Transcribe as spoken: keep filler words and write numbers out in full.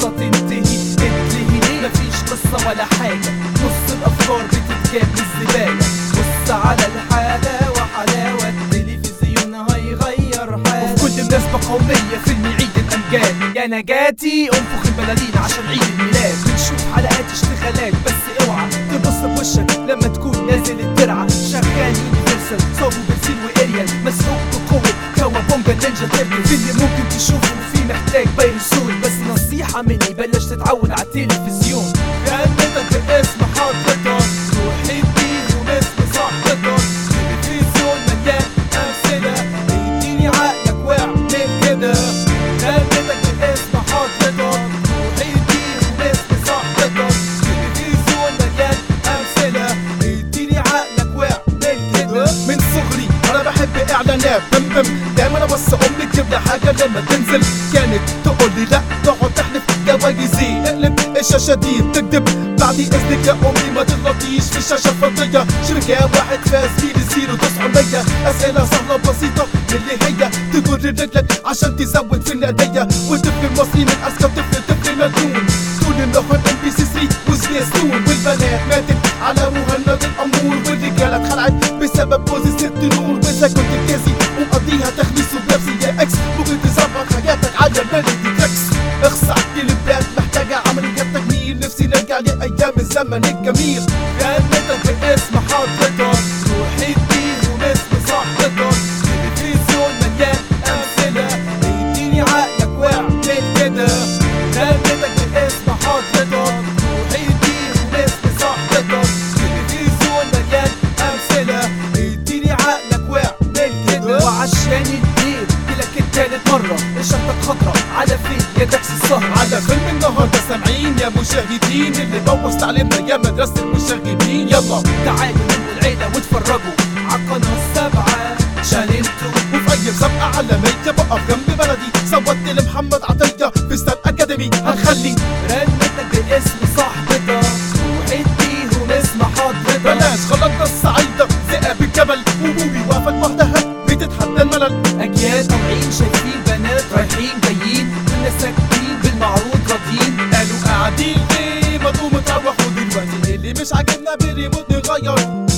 القصة تنتهي تتلهي ليه؟ مفيش قصة ولا حاجة، نص الأفكار بتتجاب للزبالة. بص على الحالة وحلاوة التلفزيون هيغير حالة. وفي كل مناسبة قومية فيلم عيد الأمجاد يا نجاتي انفخ البلالين عشان عيد الميلاد. بنشوف حلقات اشتغالات بس اوعى تبص بوشك لما تكون نازل الترعة. شغال يونيفرسال صابو برسيل واريال مسحوق بقوة كوابونجا نينجا تيرتل. فيلم ممكن تشوفه فيه محتاج بايرسول، بس نصيحة مني بلاش تتعود على التلفزيون. جنتك باسم حضرتك روحي اديهم اسم صاحبتك. تلفزيون مليان أمثلة اديني عقلك واعمل كده. جنتك باسم حضرتك روحي اديهم اسم صاحبتك. تلفزيون مليان أمثلة اديني عقلك واعمل كده. من صغري انا بحب اعلانات بم بم دايما ابص امي تجيب لي حاجه لما تنزل. كانت تقول لي لا تقعد تحلف جوايزي اقلب الشاشه دي بتكذب. بعد اذنك يا امي ما تغلطيش في الشاشه الفضيه. شركه واحد فاز في الزيرو تسعمية. اسئله سهله بسيطه اللي هي تجر رجلك عشان تزود في النديه. والطفل المصري من اذكى طفل طفل مجنون. طول النهار ام بي سي ثلاثة وسبيستون. والبنات ماتت على مهند الامور. والرجاله اتخلعت بسبب جوز الست نور. واذا كنت بتأذي ومقضيها تخليص وبيبسي يا اكس ممكن تظبط حياتك على ميلودي تريكس. اخص على البلاد محتاجه عمليات تجميل. نفسي نرجع لايام الزمن الجميل. جنتك باسم حضرتك روحي اديهم اسم صاحبتك. تلفزيون مليان أمثلة اديني عقلك واعمل كده. جنتك باسم حضرتك روحي اديهم اسم صاحبتك. تلفزيون مليان أمثلة اديني عقلك واعمل كده. وعشان الدين جيلك التالت مرة الشنطة خضرا على فين يا داكس السهر. على فيلم النهارده سامعين يا مشاهدين اللي بوظ تعليمنا يا مدرسة المشاغبين. يلا تعالوا نموا العيلة واتفرجوا عالقناة السبعة شالنتو. وفي اي مسابقة عالمية بقف جنب بلدي. صوتت لمحمد عطية في ستار اكاديمي. هنخلي رنتك باسم صاحبتك روحي اديهم اسم حضرتك. بلاش خلطنا الصعيدة ذئاب الجبل. وبوبي واقفة لوحدها بتتحدى الملل. أجيال طالعين شايفين بنات رايحين جايين. كنا ساكتين بالمعروض راضيين. قالوا قاعدين ليه ما تقوموا تروحوا دلوقتي. اللي مش عاجبنا بالريموت نغير.